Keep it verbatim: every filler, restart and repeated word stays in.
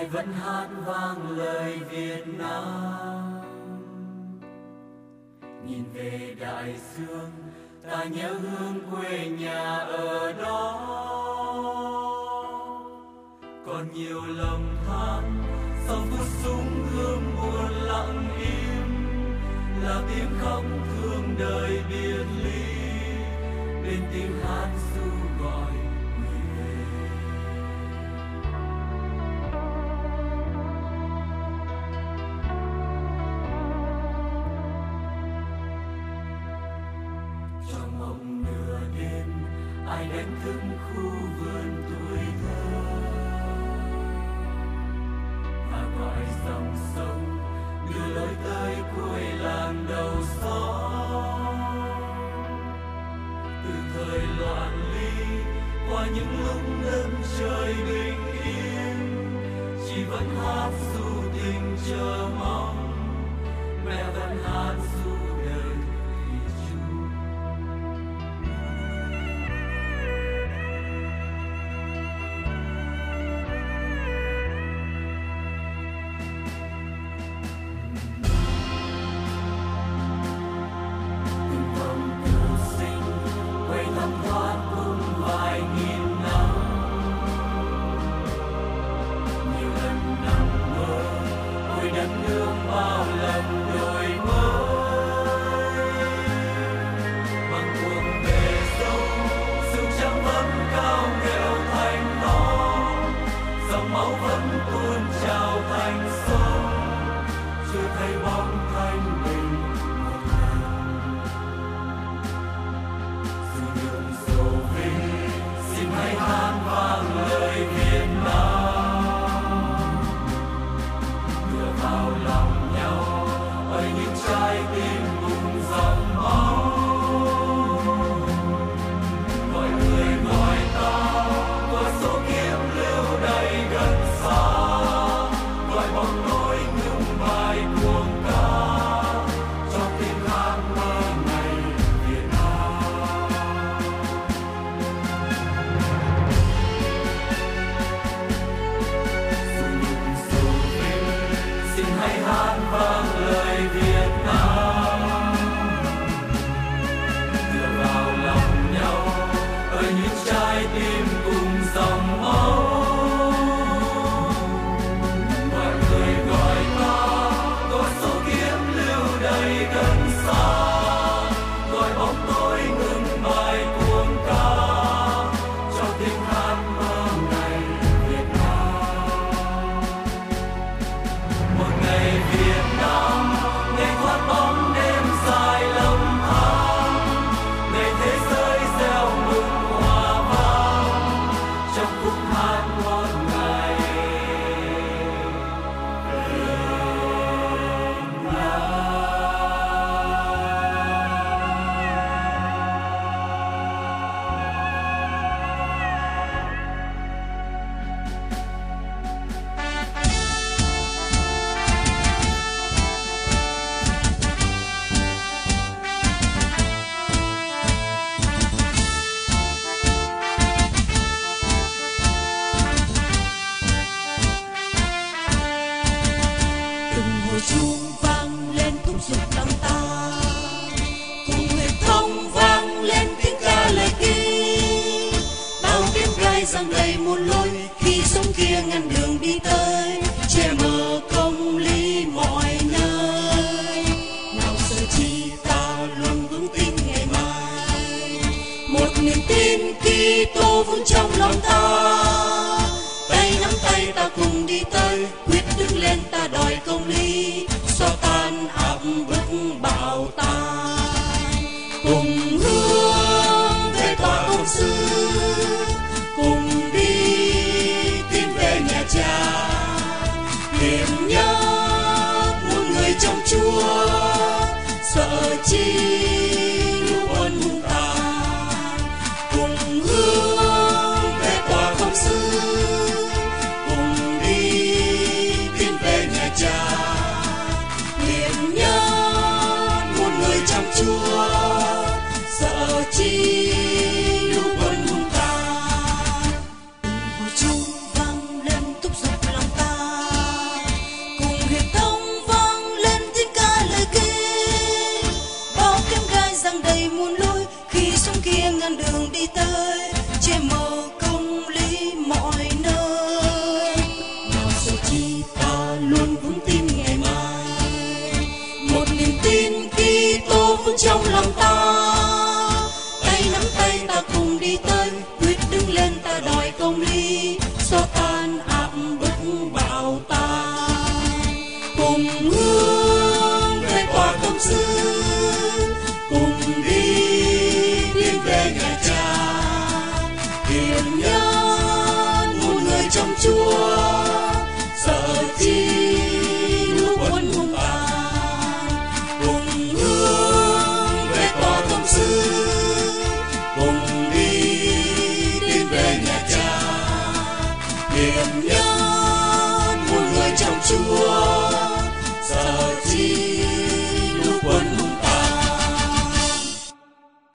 ai vẫn hát vang lời Việt Nam. Nhìn về đại dương, ta nhớ hương quê nhà ở đó. Còn nhiều lầm than sau phút súng gươm buồn lặng im, là tiếng khóc thương đời biệt ly, bên tiếng hát ru gọi người về. Trong mộng nửa đêm, ai đánh thức khu vườn tuổi thơ và gọi dòng sông đưa lối tới cuối làng đầu xóm. Từ thời loạn ly qua những lúc đất trời bình yên, chị vẫn hát dù tình chờ mong, mẹ vẫn hát dù đời thủy chung. Từng vòng cửu sinh quay thăm thoát cùng vài nghìn năm, nhiều lần nằm mơ ôi đất nước bao lần đổi mới. Bằng cuồng bề sâu sương trắng vẫn cao nghèo thành non, dòng máu vẫn tuôn trào thành sông, chưa thấy bóng thanh bình một lần. Dù đường dầu vinh xin hãy hát vang lời Việt Nam, đưa vào lòng nhau ơi những trái tim cùng dòng máu. Gọi người gọi ta gọi số kiếp lưu đầy gần xa, gọi bóng tối ngừng bài cuồng ca cho tiếng hát mơ ngày Việt Nam. Dù những sầu vinh xin hãy hát vang lời Việt Nam, đưa vào lòng nhau ơi những trái tim cùng dòng máu. Gọi người gọi ta gọi số kiếp lưu đầy gần xa, gọi bóng tối ngừng bài cuồng ca cho tiếng hát mơ ngày Việt Nam. Một ngày Việt Nam, ngày thoát bóng đêm dài lầm than, ngày thế giới gieo mừng hòa vang trong khúc hát ngon ngày Việt Nam. Từng hồi chuông vang lên thúc giục lòng ta, cùng hệ thống vang lên tiếng ca lời kinh. Bao tiếng gai giăng đầy muôn lối khi sông kia ngăn đường đi tới, che mờ công lý mọi nơi. Nào sợ chi ta luôn vững tin ngày mai, một niềm tin Kitô vững trong lòng ta. Tay nắm tay ta cùng đi tới, quyết đứng lên ta đòi công lý, xóa tan áp bức bạo tàn. Cùng hướng về tòa công sư, cùng đi tìm về nhà cha. Niềm nhớ muôn người trong Chúa, sợ chi lũ quân hung tàn. Cùng hướng về tòa công sư, cùng đi tìm về nhà cha. Niềm nhớ muôn người trong Chúa, sợ chi lũ quân hung tàn. Hồi chuông vang lên thúc giục lòng ta, đầy muôn lối khi sông kia ngăn đường đi tới che màu